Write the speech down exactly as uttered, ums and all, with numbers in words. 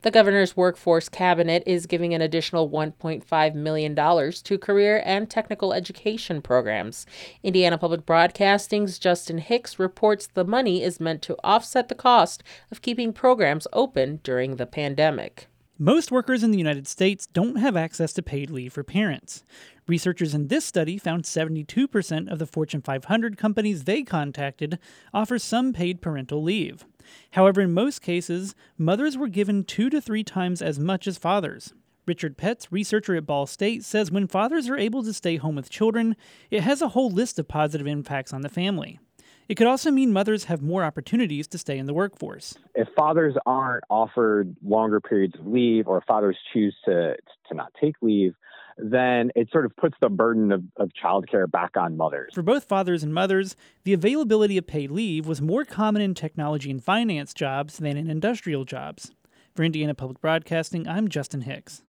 The governor's workforce cabinet is giving an additional one point five million dollars to career and technical education programs. Indiana Public Broadcasting's Justin Hicks reports the money is meant to offset the cost of keeping programs open during the pandemic. Most workers in the United States don't have access to paid leave for parents. Researchers in this study found seventy-two percent of the Fortune five hundred companies they contacted offer some paid parental leave. However, in most cases, mothers were given two to three times as much as fathers. Richard Petz, researcher at Ball State, says when fathers are able to stay home with children, it has a whole list of positive impacts on the family. It could also mean mothers have more opportunities to stay in the workforce. If fathers aren't offered longer periods of leave, or fathers choose to to not take leave, then it sort of puts the burden of, of childcare back on mothers. For both fathers and mothers, the availability of paid leave was more common in technology and finance jobs than in industrial jobs. For Indiana Public Broadcasting, I'm Justin Hicks.